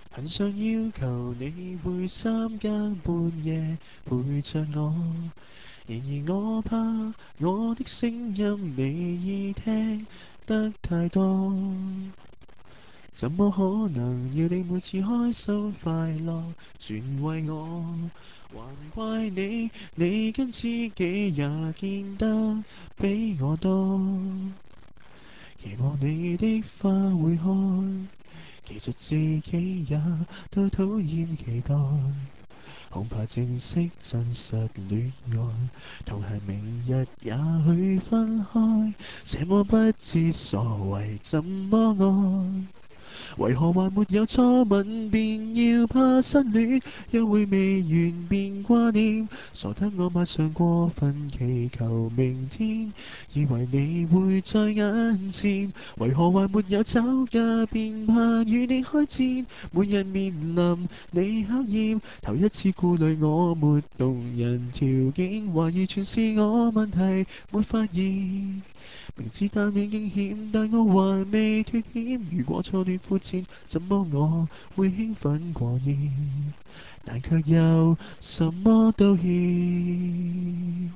很想要求你會三更半夜陪着我，然而我怕我的聲音你已聽得太多，怎麼可能要你每次開心快樂全為我？還怪你，你跟知己也見得比我多，期望你的花會開，其實自己也都討厭期待。恐怕正式真實戀愛，同係明日也許分開，這麼不知所謂怎麼愛？為何還沒有初吻便要怕失戀？約會未完便掛念，傻得我馬上過分祈求明天，以為你會在眼前。為何還沒有找架便怕與你開戰？每日面臨你考驗，頭一次顧慮我沒動人條件，懷疑全是我問題沒發現。明知單戀驚險，但我還未脱險。如果初戀膚淺，怎麼我會興奮過熱？但卻又什麼都欠。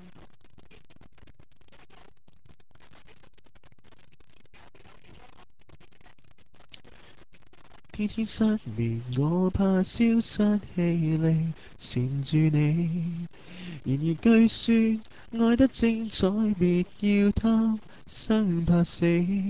天天失眠，我怕消失氣力纏住你。然而據說愛得精彩，別要貪生怕死。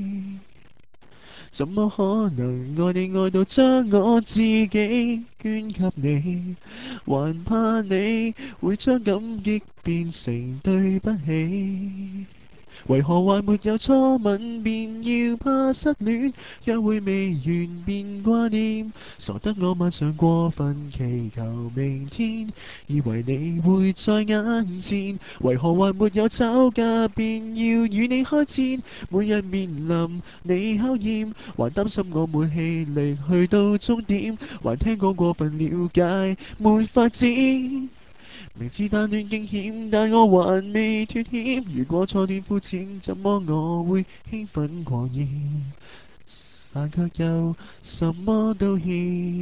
怎麼可能愛你愛到將我自己捐給你？還怕你會將感激變成對不起。為何還沒有初吻便要怕失戀？約會未完便掛念，傻得我晚上過分祈求明天，以為你會在眼前。為何還沒有找架便要與你開戰？每日面臨你考驗，還擔心我沒氣力去到終點，還聽講過分了解沒法子。明知單戀驚險，但我還未脱險。如果初戀膚淺，怎麼我會興奮狂熱？但卻又什麼都欠。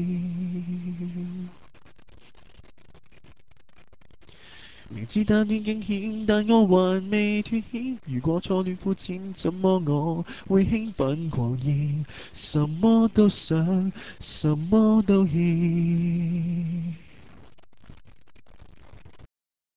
明知單戀驚險，但我還未脱險。如果初戀膚淺，怎麼我會興奮狂熱？什麼都想，什麼都欠。